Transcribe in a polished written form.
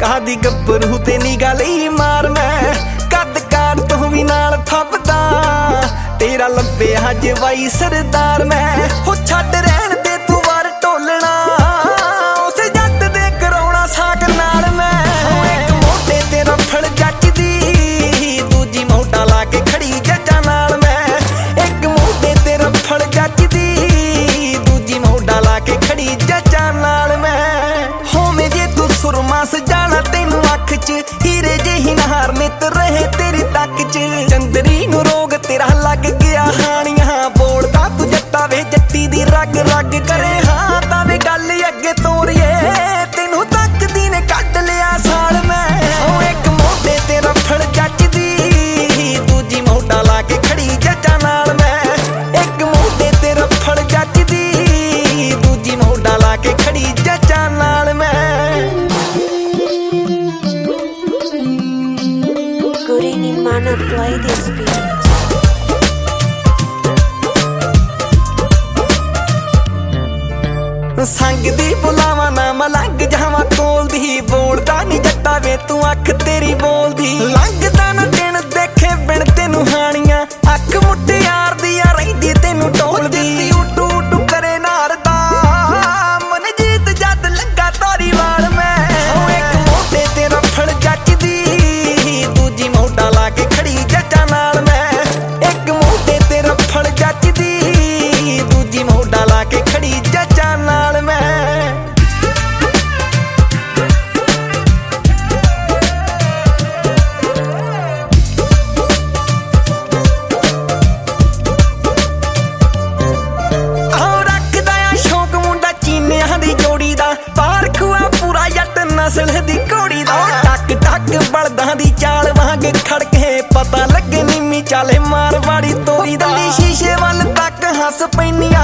15 ਦੀ ਗੱਭਰੂ ਤੇ ਨਿਗਾ ਲਈ ਮਾਰ ਮੈਂ ਕੱਦ ਕਾਠ ਤੋਂ ਵੀ ਨਾਲ ਫੱਬਦਾ ਤੇਰਾ ਲੱਭਿਆ ਜਵਾਈ ਸਰਦਾਰ ਮੈਂ ਹੋ ਛੱਡ ਰਹਿਣ ਦੇ ਤੂੰ ਵਾਰ ਢੋਲਣਾ ਉਸੇ ਜੱਟ ਦੇ ਕਰਾਉਣਾ ਸਾਕ ਨਾਲ ਮੈਂ ਇੱਕ ਮੋਢੇ ਤੇ ਰਫਲ ਜੱਜਦੀ ਦੂਜੀ ਮੋਢਾ ਲਾ ਕੇ ਖੜੀ ਜੱਜਾਂ ਨਾਲ ਮੈਂ ਇੱਕ ਮੋਢੇ ਤੇ ਰਫਲ ਜੱਜਦੀ ਦੂਜੀ ਮੋਢਾ ਲਾ ਕੇ ਖੜੀ ਜੱਜਾਂ ਨਾਲ ਮੈਂ ਹੋਵੇਂ ਜੇ ਤੂੰ ਸੁਰਮਾ ਸਜਾਣਾ ਤੈਨੂੰ ਅੱਖ 'ਚ ਹੀਰੇ ਜਿਹੀ ਨਹਾਰ ਨਿੱਤ ਰਹੇ ਤੇਰੀ ਤੱਕ 'ਚ ਚੰਦਰੀ ਨੂੰ ਰੋਗ ਤੇਰਾ ਲੱਗ ਗਿਆ ਹਾਣੀਆਂ ਬੋਲਦਾ ਤੂੰ ਜੱਟਾ ਵੇ ਜੱਟੀ ਦੀ ਰਗ ਰਗ ਕਰੇ ਹਾਂ ਤਾਂ ਵੇ ਗੱਲ ਅੱਗੇ ਤੋਰੀਏ ਤੈਨੂੰ ਤੱਕਦੀ ਨੇ ਕੱਢ ਲਿਆ ਸਾਲ ਮੈਂ ਇੱਕ ਮੋਢੇ ਤੇ ਰਫਲ ਜੱਜਦੀ ਦੂਜੀ ਮੋਢਾ ਲਾ ਕੇ ਖੜੀ ਜੱਜਾਂ ਨਾਲ ਮੈਂ ਇੱਕ ਮੋਢੇ ਤੇ ਰਫਲ ਜੱਜਦੀ ਦੂਜੀ ਮੋਢਾ ਲਾ ਕੇ ਖੜੀ ਜੱਜਾਂ ਨਾਲ ਮੈਂ Gurini Mana play this beat. ਸੰਗ ਦੀ ਬੁਲਾਵਾ ਨਾ ਮਲੰਗ ਜਾਵਾਂ ਕੋਲਦੀ ਬੋਲਦਾ ਨੀ ਜੱਟਾ ਵੇ ਤੂੰ ਅੱਖ ਤੇਰੀ ਬੋਲਦੀ ਲੰਘਦਾ ਨਾ ਦਿਨ ਦੇਖੇ ਬਿਨ ਤੈਨੂੰ ਹਾਣੀਆਂ ਅੱਖ ਮੁੱਟਿਆਰ ਦੀ ਆ ਰਹਿੰਦੀ ਤੈਨੂੰ ਟੋਲਦੀ ਉੱਟੂ ਉੱਟੂ ਕਰੇ ਨਾਰ ਦਾ ਮਨਜੀਤ ਜਦ ਲੱਗਾ ਤਾਰੀ ਵਾਰ ਮੈਂ ਇੱਕ ਮੋਢੇ ਤੇ ਰਫਲ ਜੱਜਦੀ ਦੂਜੀ ਮੋਢਾ ਲਾ ਕੇ ਖੜੀ ਜੱਜਾਂ ਨਾਲ ਮੈਂ ਇੱਕ ਮੋਢੇ ਤੇ ਰਫਲ ਜੱਜਦੀ ਦੂਜੀ ਮੋਢਾ ਲਾ ਕੇ ਖੜੀ ਜੱਜਾਂ ਨਾਲ ਮੈਂ ਦੀ ਜੋੜੀ ਦਾ ਪਾਰਖੂਆ ਪੂਰਾ ਜੱਟ ਨਸਲ ਦੀ ਘੋੜੀ ਦਾ ਟੱਕ ਟੱਕ ਬਲਦਾਂ ਦੀ ਚਾਲ ਵਾਂਗ ਖੜਕੇ ਪਤਾ ਲੱਗੇ ਨੀਮੀ ਚਾਲੇ ਮਾਰਵਾੜੀ ਤੋਰੀ ਦਾ ਸ਼ੀਸ਼ੇ ਵੱਲ ਤੱਕ ਹੱਸ ਪੈਨੀ